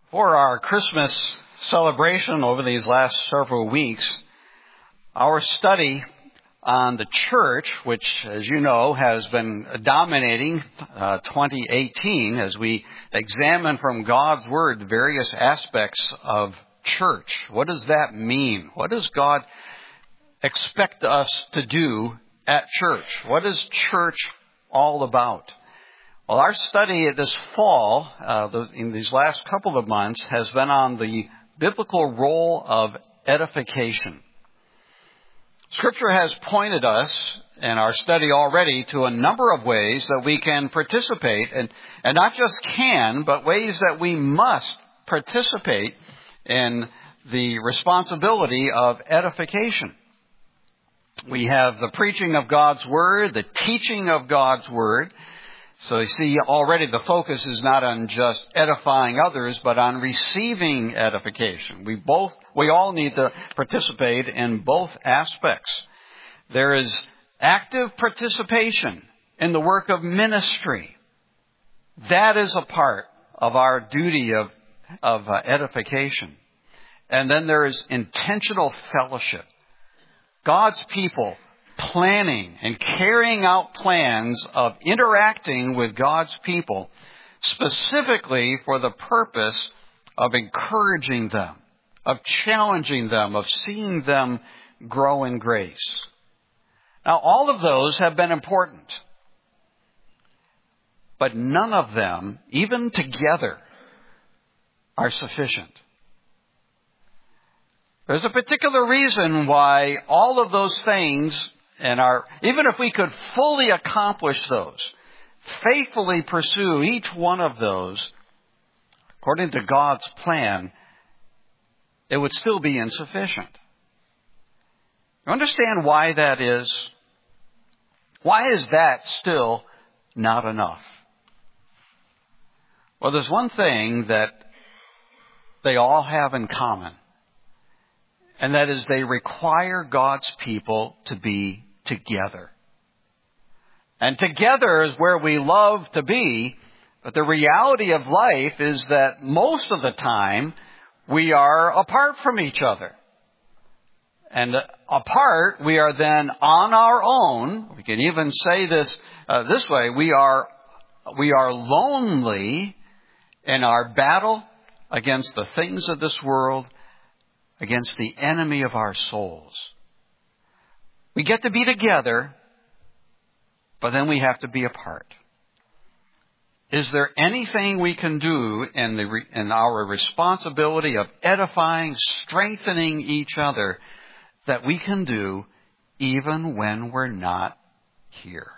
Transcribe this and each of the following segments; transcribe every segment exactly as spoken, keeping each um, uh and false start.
For our Christmas celebration over these last several weeks, our study on the church, which, as you know, has been dominating uh, twenty eighteen as we examine from God's Word various aspects of church. What does that mean? What does God expect us to do at church? What is church all about? Well, our study this fall, uh, in these last couple of months, has been on the biblical role of edification. Scripture has pointed us in our study already to a number of ways that we can participate, and, and not just can, but ways that we must participate in the responsibility of edification. We have the preaching of God's Word, the teaching of God's Word. So you see, already the focus is not on just edifying others, but on receiving edification. We both, we all need to participate in both aspects. There is active participation in the work of ministry. That is a part of our duty of, of uh, edification. And then there is intentional fellowship. God's people planning and carrying out plans of interacting with God's people specifically for the purpose of encouraging them, of challenging them, of seeing them grow in grace. Now, all of those have been important, but none of them, even together, are sufficient. There's a particular reason why all of those things, and our, even if we could fully accomplish those, faithfully pursue each one of those, according to God's plan, it would still be insufficient. You understand why that is? Why is that still not enough? Well, there's one thing that they all have in common, and that is they require God's people to be together. And together is where we love to be, but the reality of life is that most of the time we are apart from each other. And apart, we are then on our own. We can even say this uh, this way: we are we are lonely in our battle against the things of this world, against the enemy of our souls. We get to be together, but then we have to be apart. Is there anything we can do in the in our responsibility of edifying, strengthening each other that we can do even when we're not here?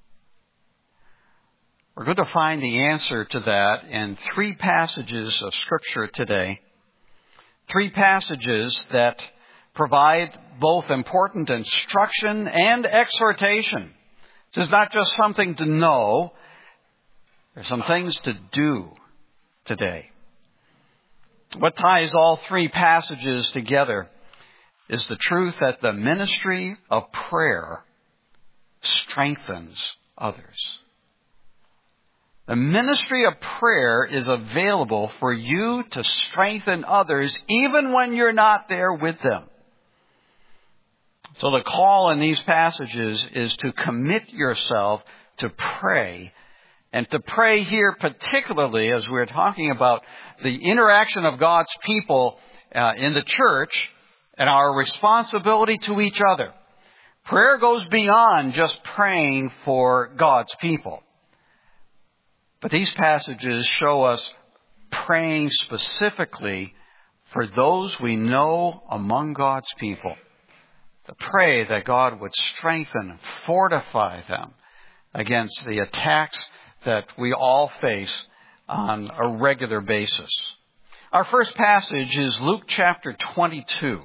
We're going to find the answer to that in three passages of Scripture today. Three passages that provide both important instruction and exhortation. This is not just something to know. There's some things to do today. What ties all three passages together is the truth that the ministry of prayer strengthens others. The ministry of prayer is available for you to strengthen others even when you're not there with them. So the call in these passages is to commit yourself to pray, and to pray here particularly as we're talking about the interaction of God's people uh, in the church and our responsibility to each other. Prayer goes beyond just praying for God's people. But these passages show us praying specifically for those we know among God's people. To pray that God would strengthen and fortify them against the attacks that we all face on a regular basis. Our first passage is Luke chapter twenty-two.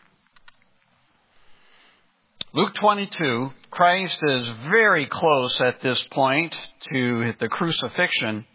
Luke twenty-two, Christ is very close at this point to the crucifixion,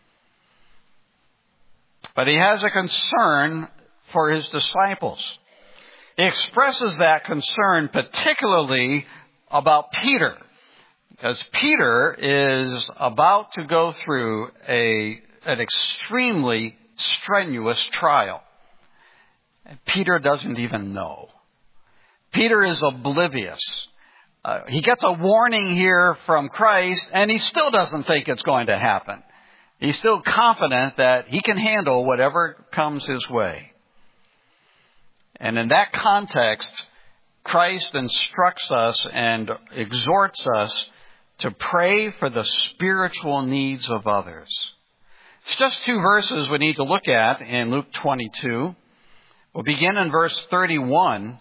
but he has a concern for his disciples. He expresses that concern particularly about Peter, because Peter is about to go through a an extremely strenuous trial. Peter doesn't even know. Peter is oblivious. Uh, he gets a warning here from Christ, and he still doesn't think it's going to happen. He's still confident that he can handle whatever comes his way. And in that context, Christ instructs us and exhorts us to pray for the spiritual needs of others. It's just two verses we need to look at in Luke twenty-two. We'll begin in verse thirty-one,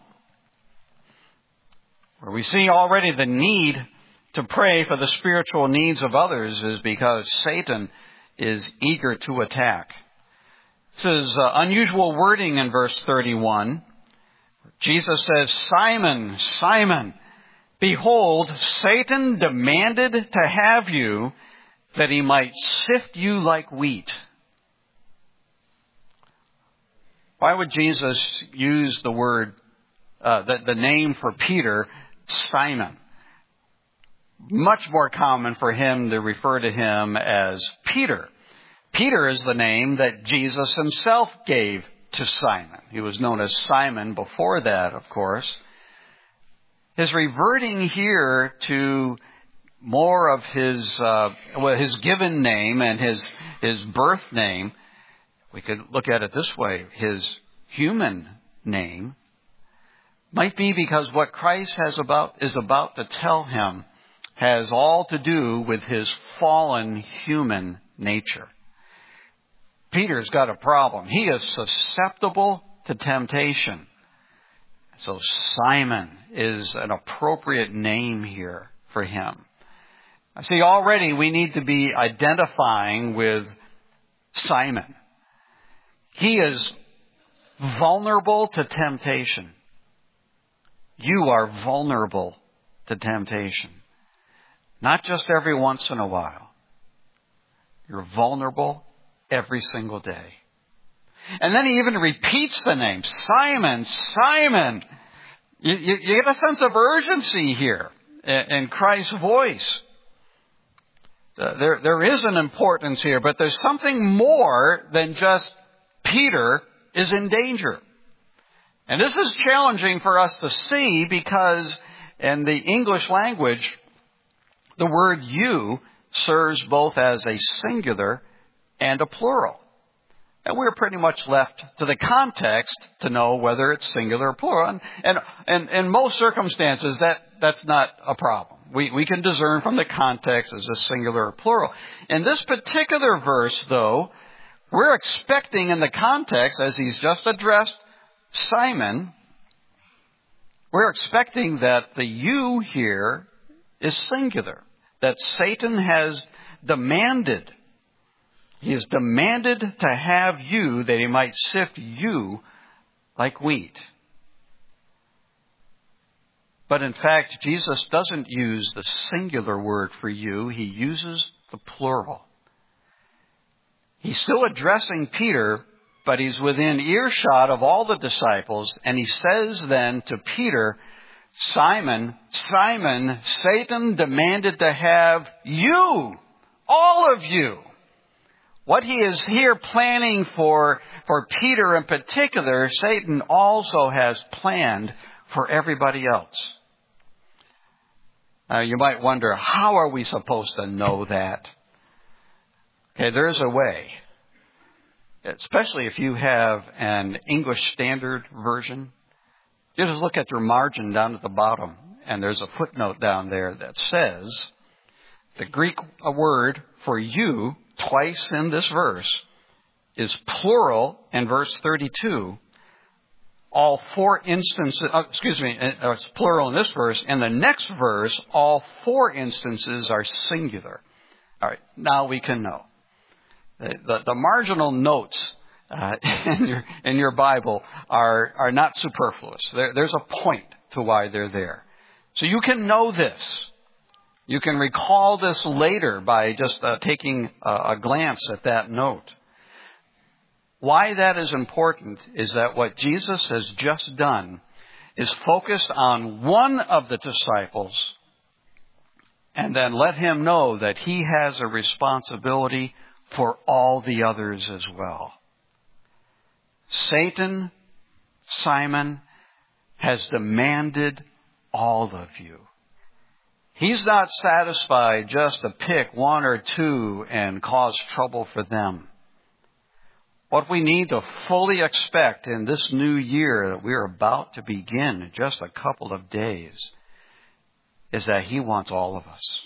where we see already the need to pray for the spiritual needs of others is because Satan is eager to attack. This is uh, unusual wording in verse thirty-one. Jesus says, Simon, Simon, behold, Satan demanded to have you that he might sift you like wheat. Why would Jesus use the word, uh, the, the name for Peter, Simon? Much more common for him to refer to him as Peter. Peter is the name that Jesus himself gave to Simon. He was known as Simon before that, of course. His reverting here to more of his uh, well, his given name and his his birth name, we could look at it this way: his human name might be because what Christ has about is about to tell him has all to do with his fallen human nature. Peter's got a problem. He is susceptible to temptation. So Simon is an appropriate name here for him. I see already we need to be identifying with Simon. He is vulnerable to temptation. You are vulnerable to temptation. Not just every once in a while. You're vulnerable every single day. And then he even repeats the name, Simon, Simon. You, you, you get a sense of urgency here in Christ's voice. Uh, there, there is an importance here, but there's something more than just Peter is in danger. And this is challenging for us to see because in the English language, the word you serves both as a singular and a plural. And we're pretty much left to the context to know whether it's singular or plural. And, and, and in most circumstances, that, that's not a problem. We, we can discern from the context as a singular or plural. In this particular verse, though, we're expecting in the context, as he's just addressed Simon, we're expecting that the you here is singular, that Satan has demanded. He has demanded to have you that he might sift you like wheat. But in fact, Jesus doesn't use the singular word for you. He uses the plural. He's still addressing Peter, but he's within earshot of all the disciples. And he says then to Peter, Simon, Simon, Satan demanded to have you, all of you. What he is here planning for, for Peter in particular, Satan also has planned for everybody else. Now, you might wonder, how are we supposed to know that? Okay, there's a way. Especially if you have an English Standard Version. You just look at your margin down at the bottom, and there's a footnote down there that says the Greek word for you twice in this verse is plural in verse thirty-two. All four instances, uh, excuse me, uh, it's plural in this verse. In the next verse, all four instances are singular. All right, now we can know. The, the, the marginal notes uh, in your in your Bible are are not superfluous. There, there's a point to why they're there. So you can know this. You can recall this later by just uh, taking a, a glance at that note. Why that is important is that what Jesus has just done is focused on one of the disciples and then let him know that he has a responsibility for all the others as well. Satan, Simon, has demanded all of you. He's not satisfied just to pick one or two and cause trouble for them. What we need to fully expect in this new year that we're about to begin in just a couple of days is that he wants all of us.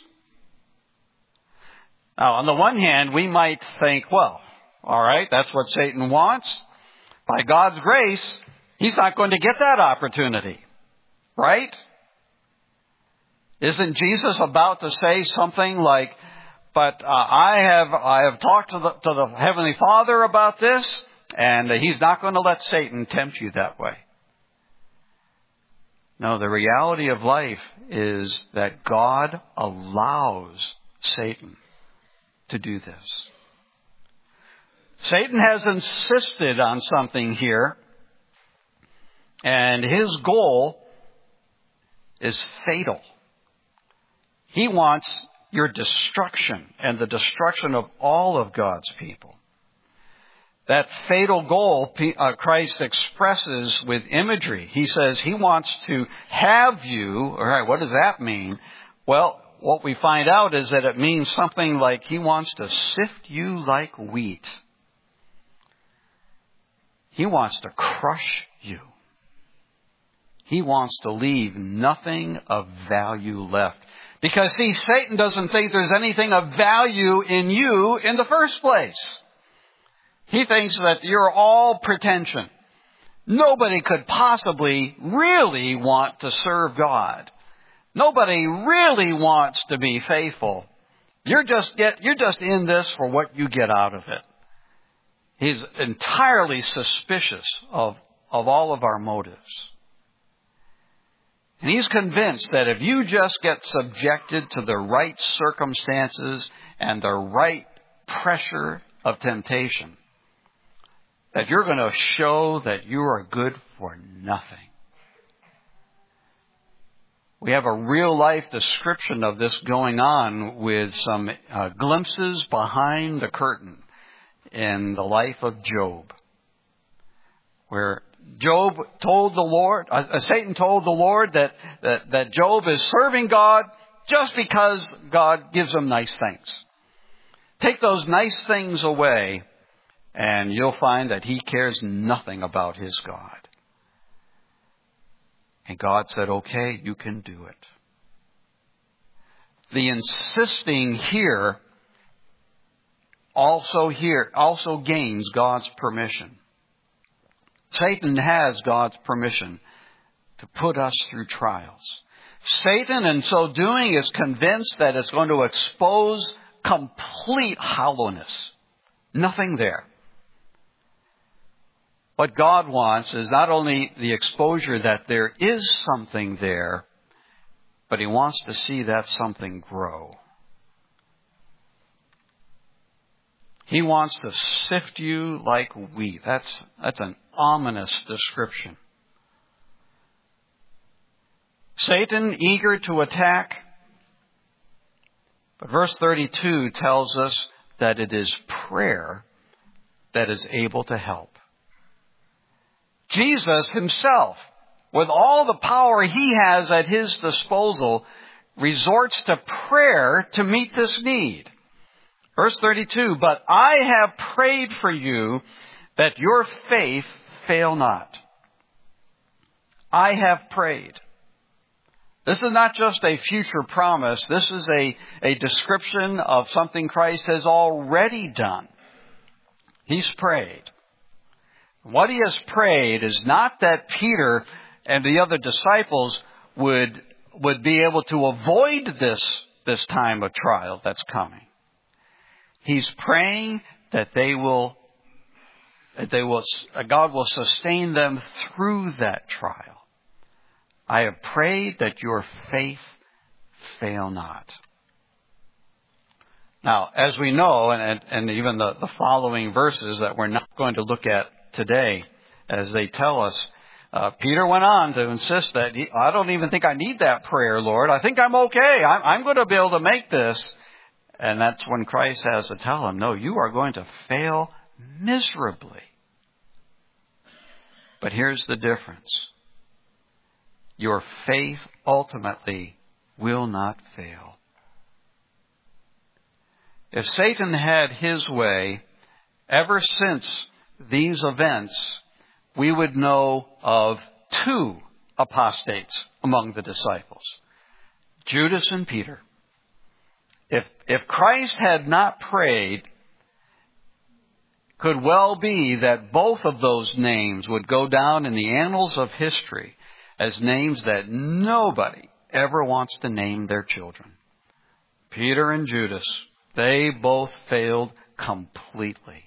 Now, on the one hand, we might think, well, all right, that's what Satan wants. By God's grace, he's not going to get that opportunity, right? Isn't Jesus about to say something like, but uh, I have I have talked to the, to the Heavenly Father about this, and he's not going to let Satan tempt you that way. No, the reality of life is that God allows Satan to do this. Satan has insisted on something here, and his goal is fatal. He wants your destruction and the destruction of all of God's people. That fatal goal uh, Christ expresses with imagery. He says he wants to have you. All right, what does that mean? Well, what we find out is that it means something like he wants to sift you like wheat. He wants to crush you. He wants to leave nothing of value left. Because, see, Satan doesn't think there's anything of value in you in the first place. He thinks that you're all pretension. Nobody could possibly really want to serve God. Nobody really wants to be faithful. You're just get, you're just in this for what you get out of it. He's entirely suspicious of, of all of our motives. And he's convinced that if you just get subjected to the right circumstances and the right pressure of temptation, that you're going to show that you are good for nothing. We have a real life description of this going on with some uh, glimpses behind the curtain in the life of Job, where Job told the Lord, uh, Satan told the Lord that, that, that Job is serving God just because God gives him nice things. Take those nice things away, and you'll find that he cares nothing about his God. And God said, okay, you can do it. The insisting here also here also gains God's permission. Satan has God's permission to put us through trials. Satan, in so doing, is convinced that it's going to expose complete hollowness. Nothing there. What God wants is not only the exposure that there is something there, but he wants to see that something grow. He wants to sift you like wheat. That's, that's an ominous description. Satan, eager to attack. But verse thirty-two tells us that it is prayer that is able to help. Jesus himself, with all the power he has at his disposal, resorts to prayer to meet this need. Verse thirty-two, but I have prayed for you that your faith fail not. I have prayed. This is not just a future promise. This is a, a description of something Christ has already done. He's prayed. What he has prayed is not that Peter and the other disciples would, would be able to avoid this, this time of trial that's coming. He's praying that they will, that they will, God will sustain them through that trial. I have prayed that your faith fail not. Now, as we know, and, and even the, the following verses that we're not going to look at today, as they tell us, uh, Peter went on to insist that he, I don't even think I need that prayer, Lord. I think I'm okay. I'm, I'm going to be able to make this. And that's when Christ has to tell him, no, you are going to fail miserably. But here's the difference. Your faith ultimately will not fail. If Satan had his way, ever since these events, we would know of two apostates among the disciples, Judas and Peter. If, if Christ had not prayed, could well be that both of those names would go down in the annals of history as names that nobody ever wants to name their children. Peter and Judas, they both failed completely.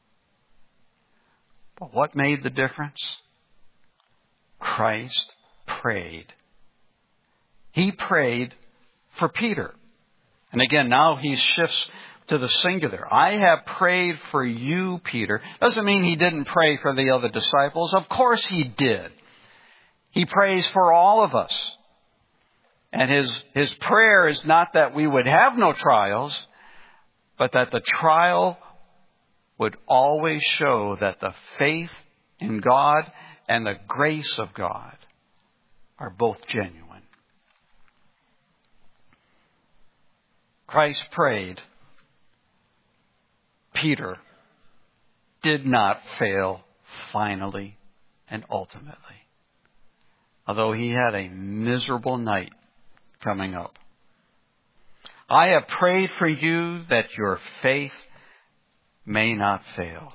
But what made the difference? Christ prayed. He prayed for Peter. And again, now he shifts to the singular. I have prayed for you, Peter. Doesn't mean he didn't pray for the other disciples. Of course he did. He prays for all of us. And his, his prayer is not that we would have no trials, but that the trial would always show that the faith in God and the grace of God are both genuine. Christ prayed. Peter did not fail finally and ultimately, although he had a miserable night coming up. I have prayed for you that your faith may not fail.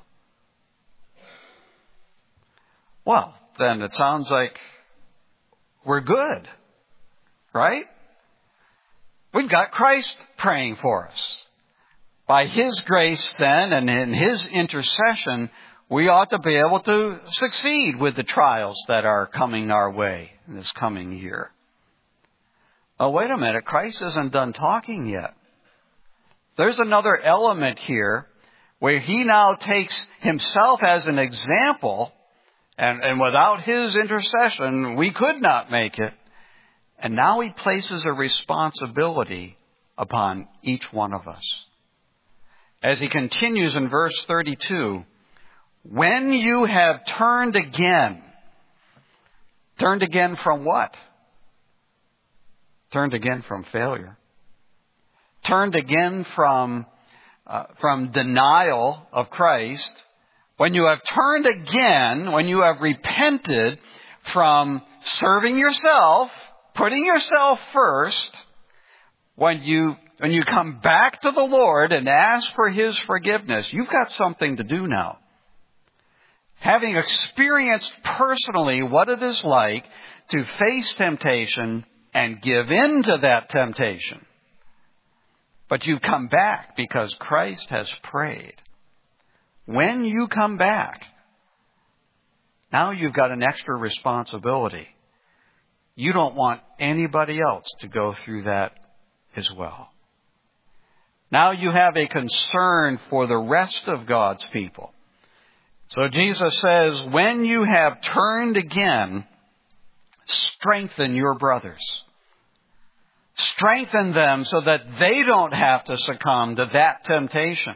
Well, then it sounds like we're good, right? We've got Christ praying for us. By His grace then and in His intercession, we ought to be able to succeed with the trials that are coming our way in this coming year. Oh, wait a minute. Christ isn't done talking yet. There's another element here where He now takes Himself as an example, and, and without His intercession, we could not make it. And now He places a responsibility upon each one of us. As He continues in verse thirty-two, when you have turned again, turned again from what? Turned again from failure. Turned again from, uh, from denial of Christ. When you have turned again, when you have repented from serving yourself, putting yourself first, when you when you come back to the Lord and ask for His forgiveness, you've got something to do now. Having experienced personally what it is like to face temptation and give in to that temptation. But you come back because Christ has prayed. When you come back, now you've got an extra responsibility. You don't want anybody else to go through that as well. Now you have a concern for the rest of God's people. So Jesus says, when you have turned again, strengthen your brothers. Strengthen them so that they don't have to succumb to that temptation.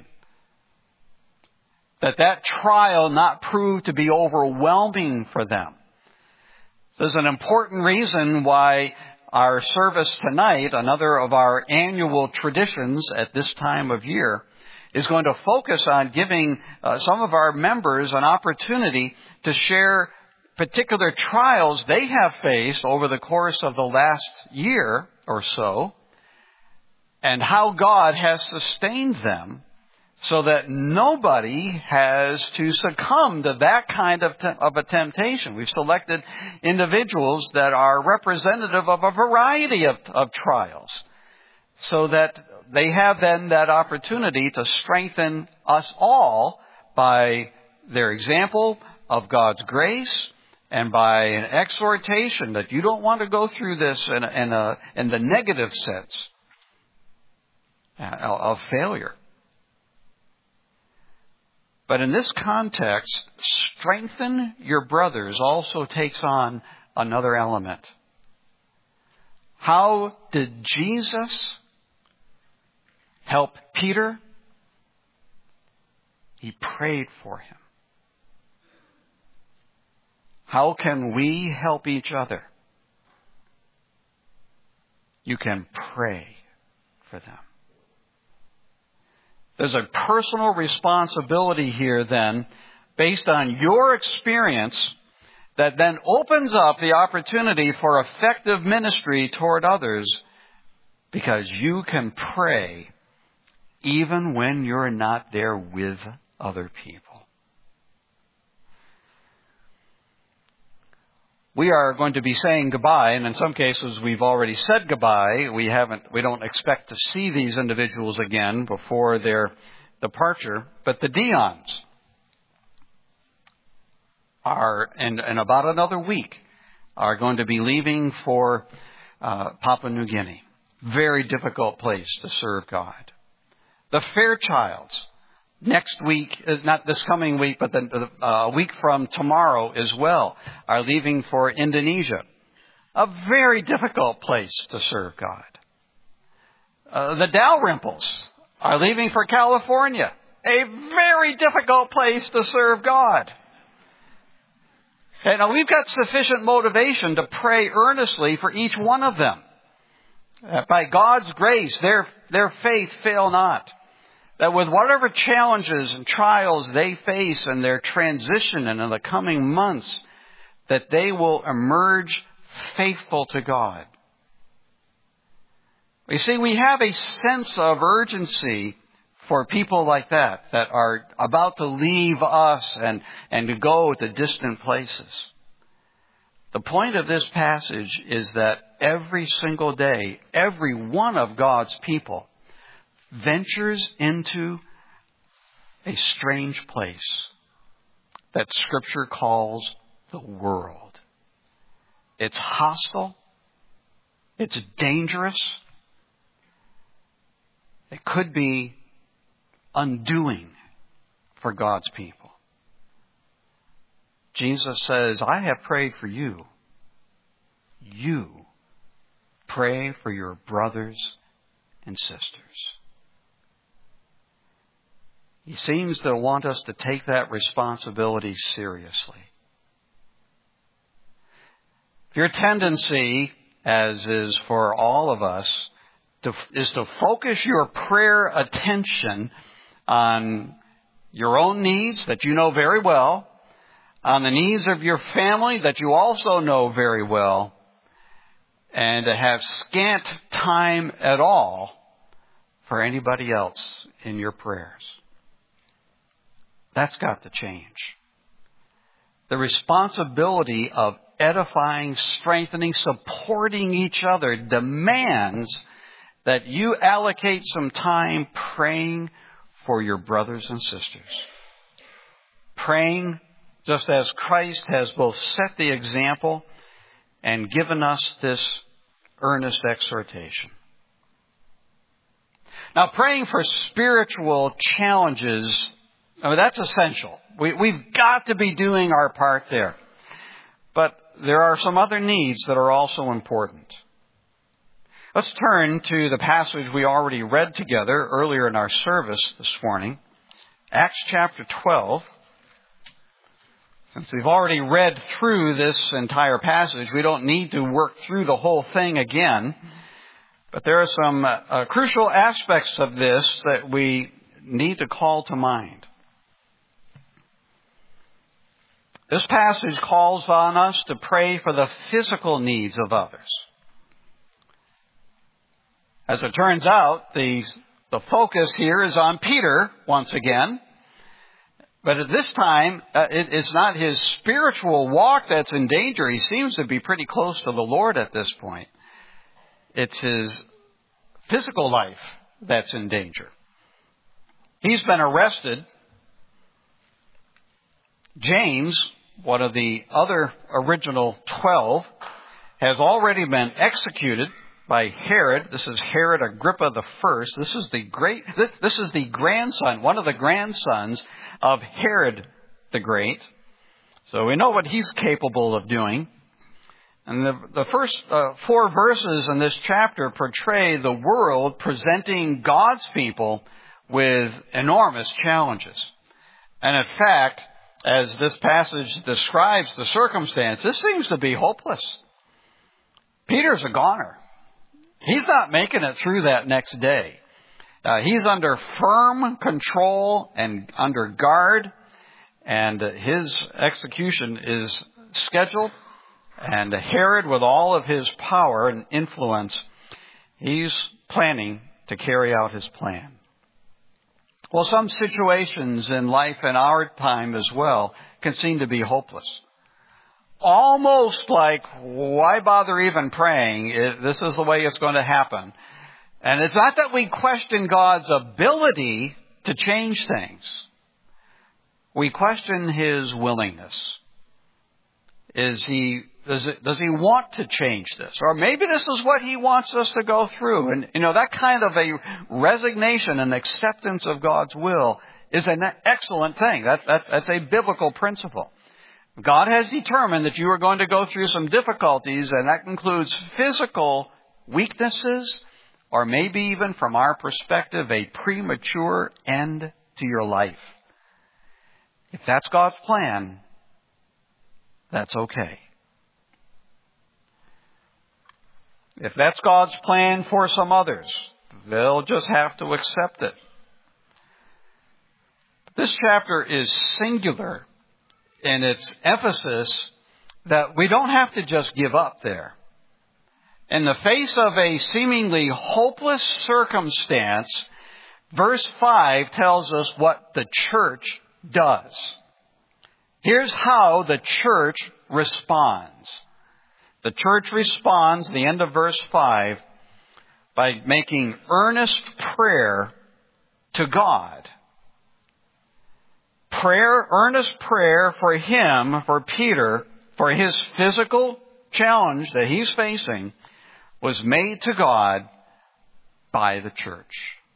That that trial not prove to be overwhelming for them. This is an important reason why our service tonight, another of our annual traditions at this time of year, is going to focus on giving uh, some of our members an opportunity to share particular trials they have faced over the course of the last year or so, and how God has sustained them so that nobody has to succumb to that kind of, te- of a temptation. We've selected individuals that are representative of a variety of, of trials so that they have then that opportunity to strengthen us all by their example of God's grace and by an exhortation that you don't want to go through this in, a, in, a, in the negative sense of failure. But in this context, strengthen your brothers also takes on another element. How did Jesus help Peter? He prayed for him. How can we help each other? You can pray for them. There's a personal responsibility here then, based on your experience, that then opens up the opportunity for effective ministry toward others, because you can pray even when you're not there with other people. We are going to be saying goodbye, and in some cases we've already said goodbye. We haven't, we don't expect to see these individuals again before their departure. But the Dions are, in, in about another week, are going to be leaving for uh, Papua New Guinea. Very difficult place to serve God. The Fairchilds, next week, is not this coming week, but the, uh, a week from tomorrow as well, are leaving for Indonesia. A very difficult place to serve God. Uh, the Dalrymples are leaving for California. A very difficult place to serve God. And now we've got sufficient motivation to pray earnestly for each one of them. Uh, by God's grace, their, their faith fail not. That with whatever challenges and trials they face in their transition and in the coming months, that they will emerge faithful to God. You see, we have a sense of urgency for people like that, that are about to leave us and, and to go to distant places. The point of this passage is that every single day, every one of God's people ventures into a strange place that Scripture calls the world. It's hostile. It's dangerous. It could be undoing for God's people. Jesus says, I have prayed for you. You pray for your brothers and sisters. He seems to want us to take that responsibility seriously. If your tendency, as is for all of us, to, is to focus your prayer attention on your own needs that you know very well, on the needs of your family that you also know very well, and to have scant time at all for anybody else in your prayers. That's got to change. The responsibility of edifying, strengthening, supporting each other demands that you allocate some time praying for your brothers and sisters. Praying just as Christ has both set the example and given us this earnest exhortation. Now, praying for spiritual challenges, I mean, that's essential. We, we've got to be doing our part there. But there are some other needs that are also important. Let's turn to the passage we already read together earlier in our service this morning, Acts chapter twelve. Since we've already read through this entire passage, we don't need to work through the whole thing again. But there are some uh, crucial aspects of this that we need to call to mind. This passage calls on us to pray for the physical needs of others. As it turns out, the, the focus here is on Peter once again. But at this time, uh, it, it's not his spiritual walk that's in danger. He seems to be pretty close to the Lord at this point. It's his physical life that's in danger. He's been arrested. James, one of the other original twelve, has already been executed by Herod. This is Herod Agrippa the First. This is the great. This, this is the grandson, one of the grandsons of Herod the Great. So we know what he's capable of doing. And the, the first uh, four verses in this chapter portray the world presenting God's people with enormous challenges. And in fact, as this passage describes the circumstance, this seems to be hopeless. Peter's a goner. He's not making it through that next day. Uh, he's under firm control and under guard, and his execution is scheduled. And Herod, with all of his power and influence, he's planning to carry out his plan. Well, some situations in life in our time as well can seem to be hopeless. Almost like, why bother even praying? This is the way it's going to happen. And it's not that we question God's ability to change things. We question His willingness. Is He, does, it, does He want to change this? Or maybe this is what He wants us to go through. And, you know, that kind of a resignation and acceptance of God's will is an excellent thing. That, that, that's a biblical principle. God has determined that you are going to go through some difficulties, and that includes physical weaknesses, or maybe even from our perspective, a premature end to your life. If that's God's plan, that's okay. If that's God's plan for some others, they'll just have to accept it. This chapter is singular in its emphasis that we don't have to just give up there. In the face of a seemingly hopeless circumstance, verse five tells us what the church does. Here's how the church responds. The church responds, the end of verse five, by making earnest prayer to God. Prayer, earnest prayer for him, for Peter, for his physical challenge that he's facing, was made to God by the church.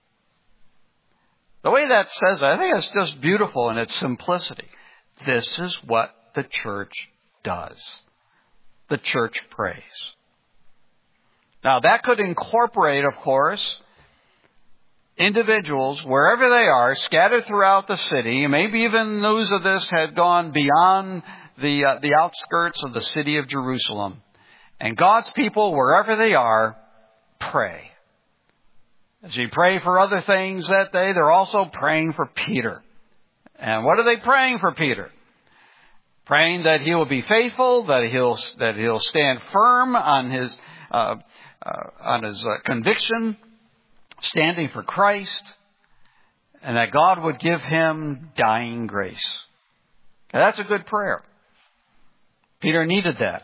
The way that says it, I think it's just beautiful in its simplicity. This is what the church does. The church prays. Now, that could incorporate, of course, individuals, wherever they are, scattered throughout the city. Maybe even news of this had gone beyond the uh, the outskirts of the city of Jerusalem. And God's people, wherever they are, pray. As you pray for other things that day, they're also praying for Peter. And what are they praying for Peter? Praying that he will be faithful, that he'll that he'll stand firm on his uh, uh, on his uh, conviction, standing for Christ, and that God would give him dying grace. Now, that's a good prayer. Peter needed that.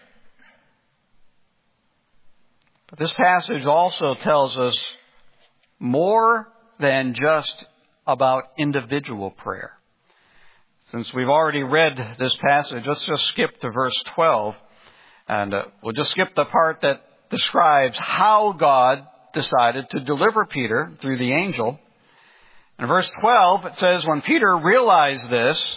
But this passage also tells us more than just about individual prayer. Since we've already read this passage, let's just skip to verse twelve. And uh, we'll just skip the part that describes how God decided to deliver Peter through the angel. In verse twelve, it says, when Peter realized this,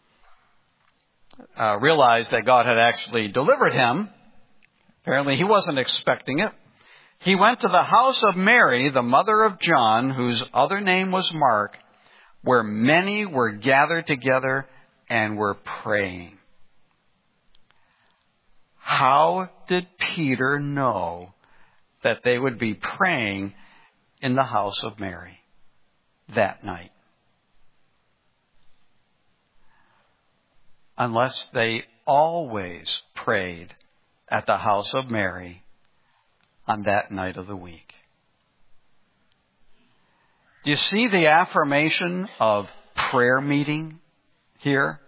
uh, realized that God had actually delivered him, apparently he wasn't expecting it, he went to the house of Mary, the mother of John, whose other name was Mark, where many were gathered together and were praying. How did Peter know that they would be praying in the house of Mary that night? Unless they always prayed at the house of Mary on that night of the week. Do you see the affirmation of prayer meeting here?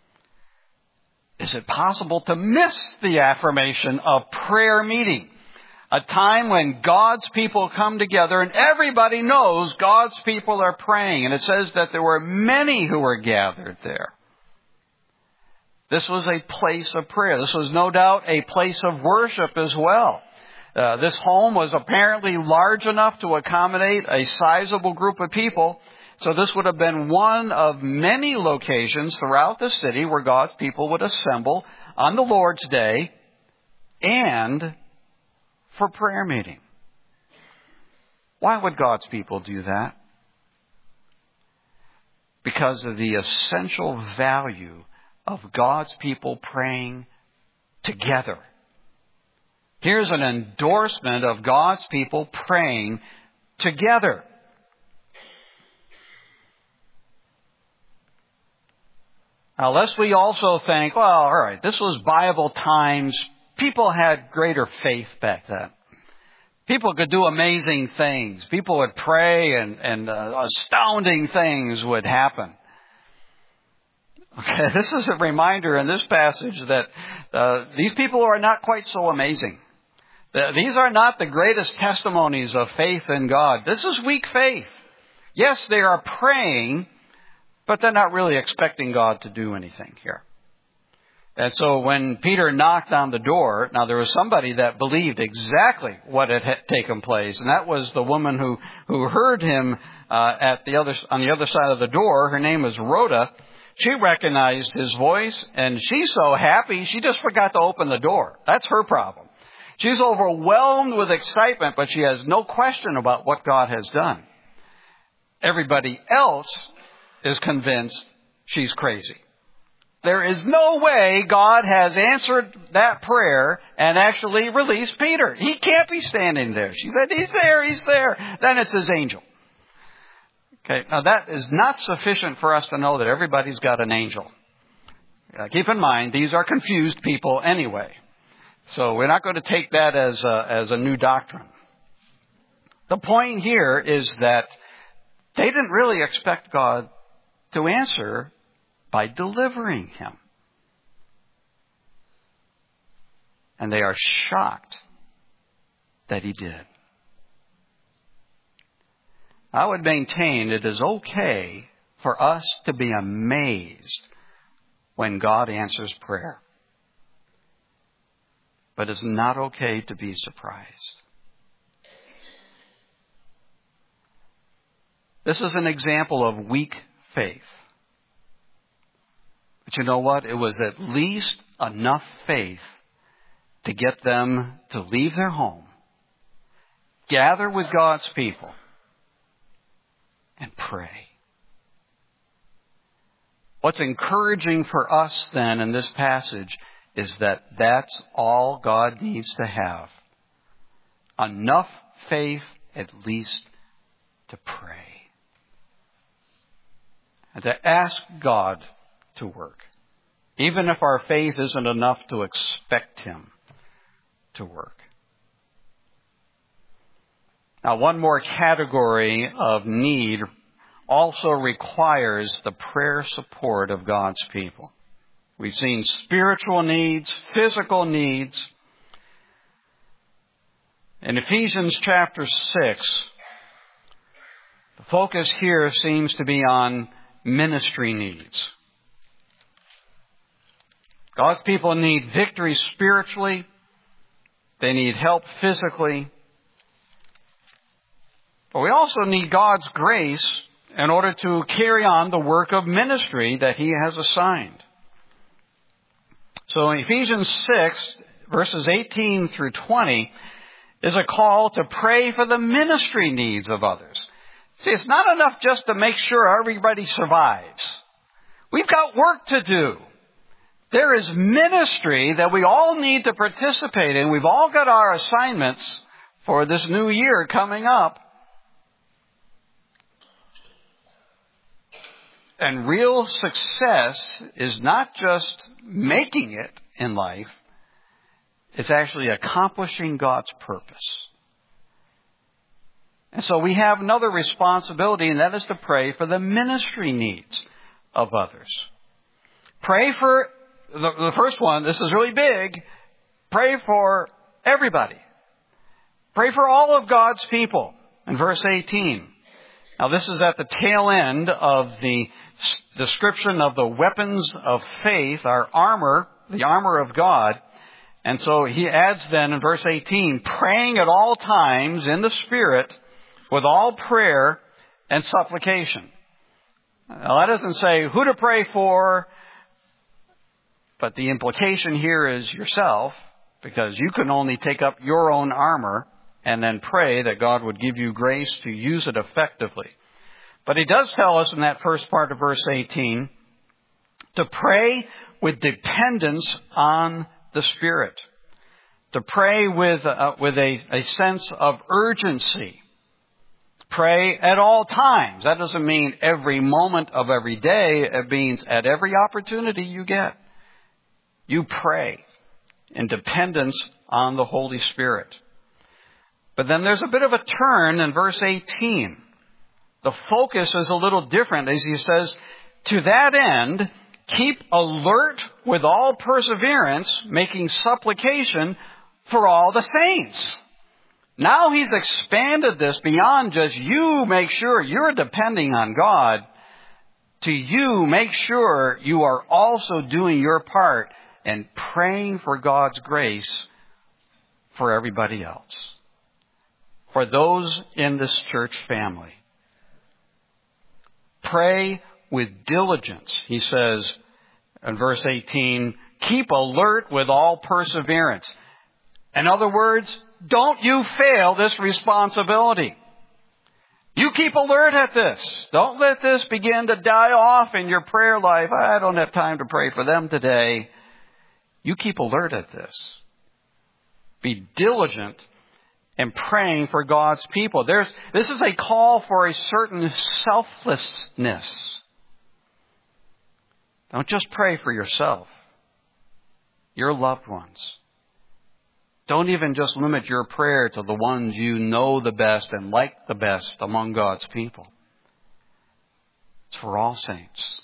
Is it possible to miss the affirmation of prayer meeting? A time when God's people come together and everybody knows God's people are praying. And it says that there were many who were gathered there. This was a place of prayer. This was no doubt a place of worship as well. Uh, this home was apparently large enough to accommodate a sizable group of people. So this would have been one of many locations throughout the city where God's people would assemble on the Lord's Day and for prayer meeting. Why would God's people do that? because of the essential value of God's people praying together. Here's an endorsement of God's people praying together. Now, lest we also think, well, all right, this was Bible times. People had greater faith back then. People could do amazing things. People would pray and, and uh, astounding things would happen. Okay, this is a reminder in this passage that uh, these people are not quite so amazing. These are not the greatest testimonies of faith in God. This is weak faith. Yes, they are praying, but they're not really expecting God to do anything here. And so when Peter knocked on the door, now there was somebody that believed exactly what had taken place, and that was the woman who, who heard him uh, at the other on the other side of the door. Her name was Rhoda. She recognized his voice, and she's so happy she just forgot to open the door. That's her problem. She's overwhelmed with excitement, but she has no question about what God has done. Everybody else is convinced she's crazy. There is no way God has answered that prayer and actually released Peter. He can't be standing there. She said, he's there, he's there. Then it's his angel. Okay, now that is not sufficient for us to know that everybody's got an angel. Uh, keep in mind, these are confused people anyway. So we're not going to take that as a, as a new doctrine. The point here is that they didn't really expect God to answer by delivering him. And they are shocked that he did. I would maintain it is okay for us to be amazed when God answers prayer. But it's not okay to be surprised. This is an example of weak faith. But you know what? It was at least enough faith to get them to leave their home, gather with God's people, and pray. What's encouraging for us then in this passage is that that's all God needs to have. Enough faith at least to pray. And to ask God to work. Even if our faith isn't enough to expect him to work. Now, one more category of need also requires the prayer support of God's people. We've seen spiritual needs, physical needs. In Ephesians chapter six, the focus here seems to be on ministry needs. God's people need victory spiritually. They need help physically. But we also need God's grace in order to carry on the work of ministry that he has assigned. So in Ephesians six, verses eighteen through twenty, is a call to pray for the ministry needs of others. See, it's not enough just to make sure everybody survives. We've got work to do. There is ministry that we all need to participate in. We've all got our assignments for this new year coming up. And real success is not just making it in life. It's actually accomplishing God's purpose. And so we have another responsibility, and that is to pray for the ministry needs of others. Pray for, the, the first one, this is really big, pray for everybody. Pray for all of God's people in verse eighteen. Now this is at the tail end of the description of the weapons of faith, our armor, the armor of God. And so he adds then in verse eighteen, praying at all times in the Spirit with all prayer and supplication. Now that doesn't say who to pray for, but the implication here is yourself, because you can only take up your own armor and then pray that God would give you grace to use it effectively. But he does tell us in that first part of verse eighteen to pray with dependence on the Spirit. To pray with, uh, with a, a sense of urgency. Pray at all times. That doesn't mean every moment of every day. It means at every opportunity you get. You pray in dependence on the Holy Spirit. But then there's a bit of a turn in verse eighteen. The focus is a little different as he says, to that end, keep alert with all perseverance, making supplication for all the saints. Now he's expanded this beyond just you make sure you're depending on God, to you make sure you are also doing your part and praying for God's grace for everybody else. For those in this church family. Pray with diligence, he says in verse eighteen, keep alert with all perseverance. In other words, don't you fail this responsibility. You keep alert at this. Don't let this begin to die off in your prayer life. I don't have time to pray for them today. You keep alert at this. Be diligent in praying for God's people. There's, this is a call for a certain selflessness. Don't just pray for yourself, your loved ones. Don't even just limit your prayer to the ones you know the best and like the best among God's people. It's for all saints.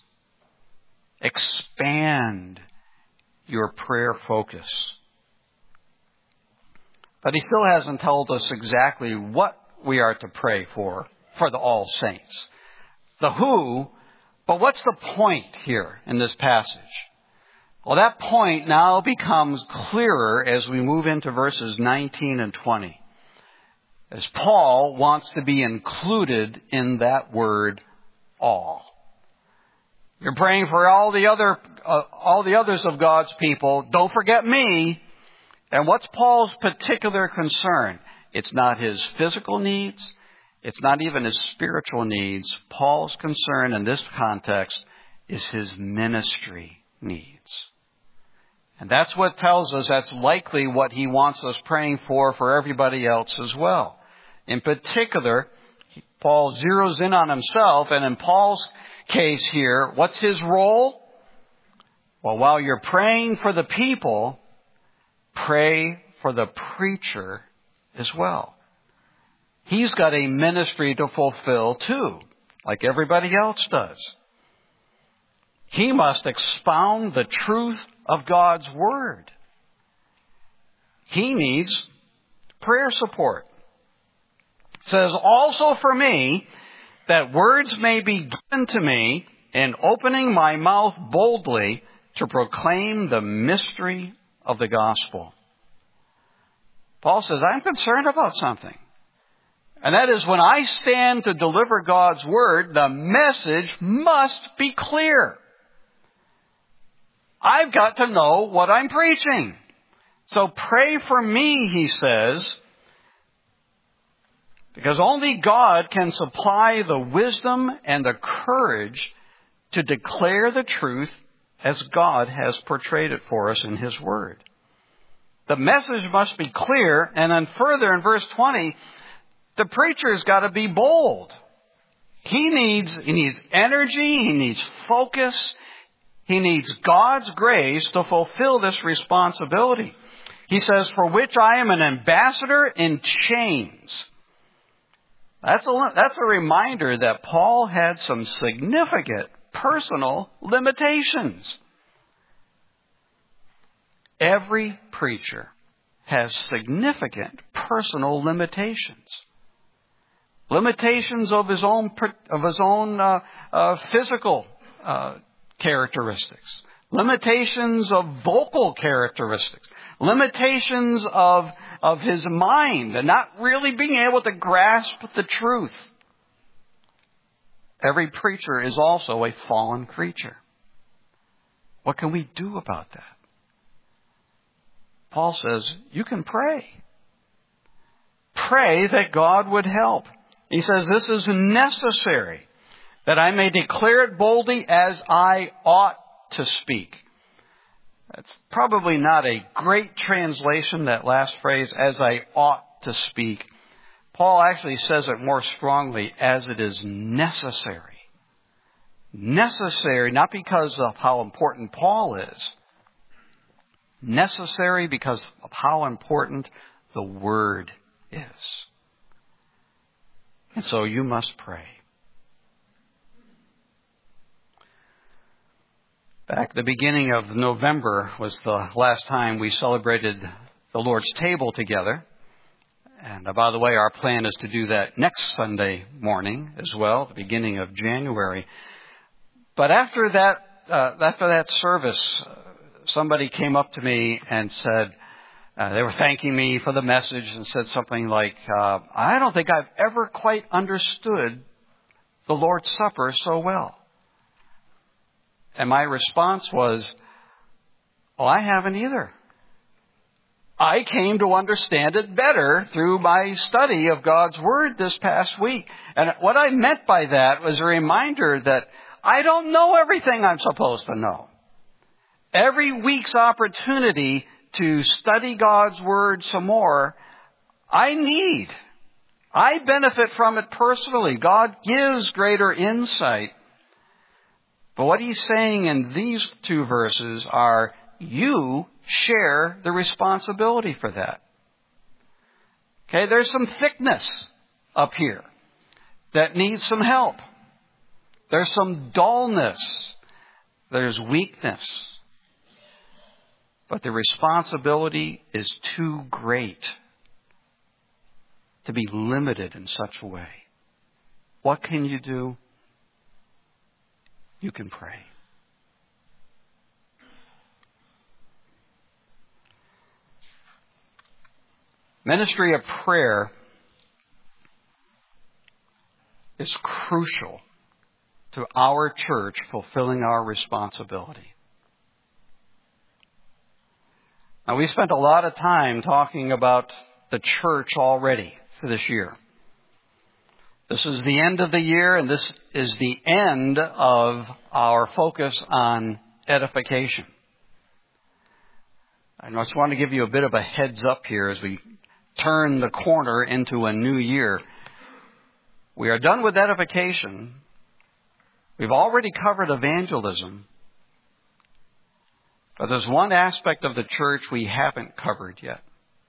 Expand your prayer focus. But he still hasn't told us exactly what we are to pray for, for the all saints. The who, but what's the point here in this passage? Well, that point now becomes clearer as we move into verses nineteen and twenty. As Paul wants to be included in that word, all. You're praying for all the other, uh, all the others of God's people. Don't forget me. And what's Paul's particular concern? It's not his physical needs. It's not even his spiritual needs. Paul's concern in this context is his ministry needs. And that's what tells us that's likely what he wants us praying for for everybody else as well. In particular, Paul zeroes in on himself, and in Paul's case here, what's his role? Well, while you're praying for the people, pray for the preacher as well. He's got a ministry to fulfill too, like everybody else does. He must expound the truth of God's Word. He needs prayer support. It says, also for me, that words may be given to me in opening my mouth boldly to proclaim the mystery of the gospel. Paul says, I'm concerned about something. And that is when I stand to deliver God's Word, the message must be clear. I've got to know what I'm preaching. So pray for me, he says, because only God can supply the wisdom and the courage to declare the truth as God has portrayed it for us in His Word. The message must be clear, and then further in verse twenty, the preacher's got to be bold. He needs, he needs energy, he needs focus, he needs God's grace to fulfill this responsibility. He says, for which I am an ambassador in chains. That's a, that's a reminder that Paul had some significant personal limitations. Every preacher has significant personal limitations. Limitations of his own of his own uh, uh, physical uh, characteristics. Limitations of vocal characteristics. Limitations of of his mind and not really being able to grasp the truth. Every preacher is also a fallen creature. What can we do about that? Paul says, you can pray. Pray that God would help. He says this is necessary. that I may declare it boldly as I ought to speak. That's probably not a great translation, that last phrase, as I ought to speak. Paul actually says it more strongly, as it is necessary. Necessary, not because of how important Paul is. Necessary because of how important the Word is. And so you must pray. Back at the beginning of November was the last time we celebrated the Lord's table together. And uh, by the way, our plan is to do that next Sunday morning as well, the beginning of January. But after that, uh, after that service, uh, somebody came up to me and said, uh, they were thanking me for the message and said something like, uh, I don't think I've ever quite understood the Lord's Supper so well. And my response was, well, I haven't either. I came to understand it better through my study of God's Word this past week. And what I meant by that was a reminder that I don't know everything I'm supposed to know. Every week's opportunity to study God's Word some more, I need. I benefit from it personally. God gives greater insight. But what he's saying in these two verses are, you share the responsibility for that. Okay, there's some thickness up here that needs some help. There's some dullness. There's weakness. But the responsibility is too great to be limited in such a way. What can you do? You can pray. Ministry of prayer is crucial to our church fulfilling our responsibility. Now, we spent a lot of time talking about the church already for this year. This is the end of the year, and this is the end of our focus on edification. I just want to give you a bit of a heads up here as we turn the corner into a new year. We are done with edification. We've already covered evangelism. But there's one aspect of the church we haven't covered yet.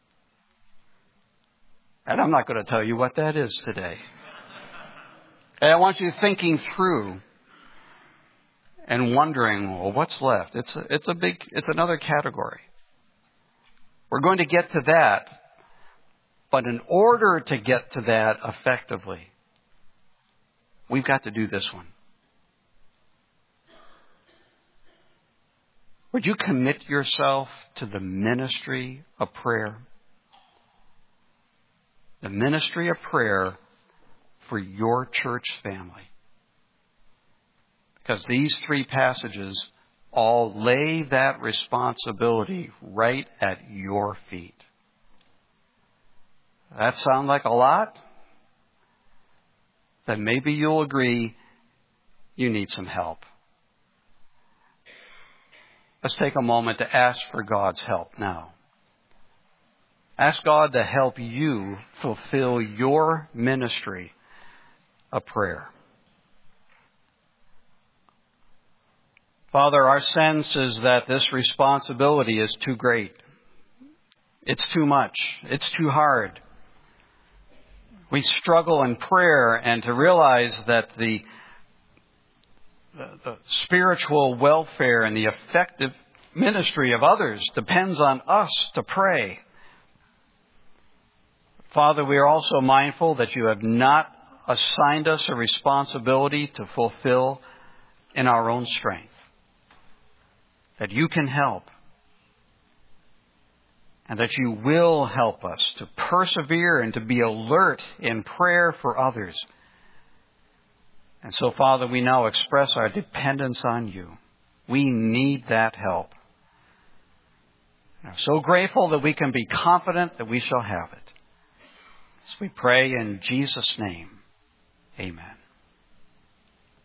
And I'm not going to tell you what that is today. And I want you thinking through and wondering, well, what's left? It's a, it's a big, it's another category. We're going to get to that. But in order to get to that effectively, we've got to do this one. Would you commit yourself to the ministry of prayer? The ministry of prayer for your church family. Because these three passages all lay that responsibility right at your feet. That sound like a lot? Then maybe you'll agree you need some help. Let's take a moment to ask for God's help now. Ask God to help you fulfill your ministry of prayer. Father, our sense is that this responsibility is too great. It's too much. It's too hard. We struggle in prayer and to realize that the, the, the spiritual welfare and the effective ministry of others depends on us to pray. Father, we are also mindful that you have not assigned us a responsibility to fulfill in our own strength. That you can help. And that you will help us to persevere and to be alert in prayer for others. And so, Father, we now express our dependence on you. We need that help. And I'm so grateful that we can be confident that we shall have it. As we pray in Jesus' name, amen.